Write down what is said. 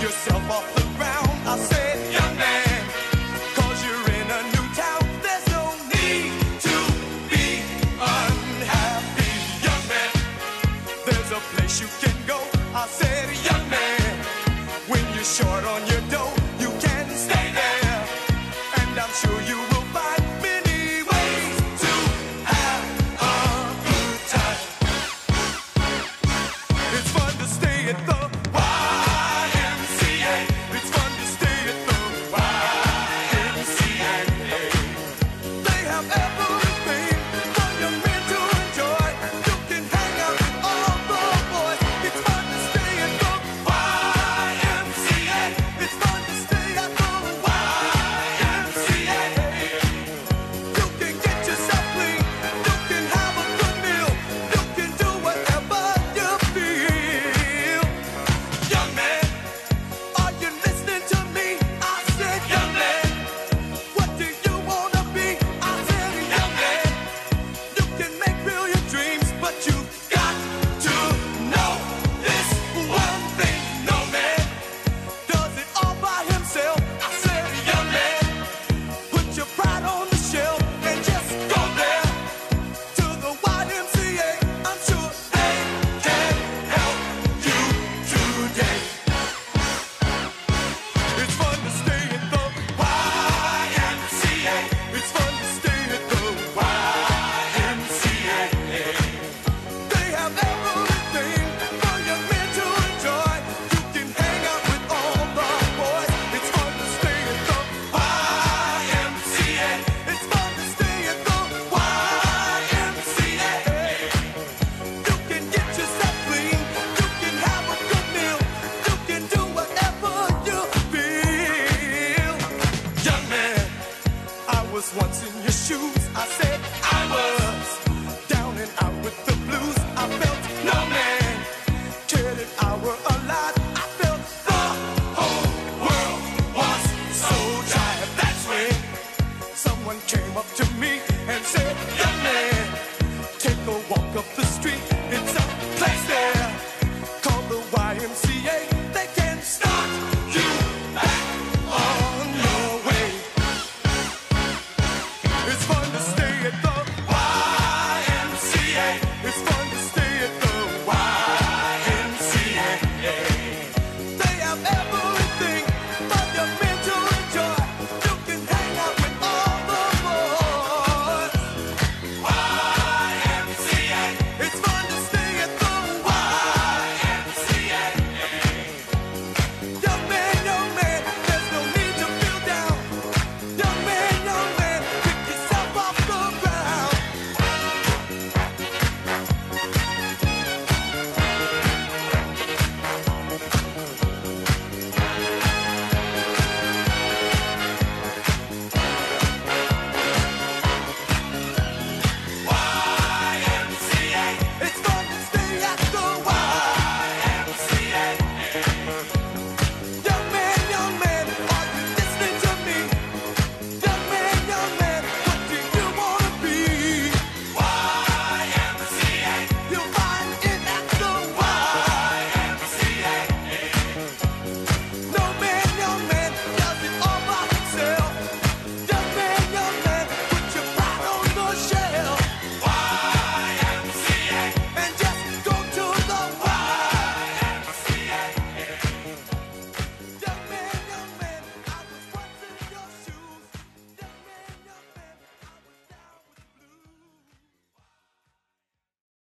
yourself off the ground. I said, young man, 'cause you're in a new town. There's no need to be unhappy, young man. There's a place you can go. I said, young man, when you're short on your dough, you can stay there, and I'm sure you will find many ways to have a good time. It's fun to stay at the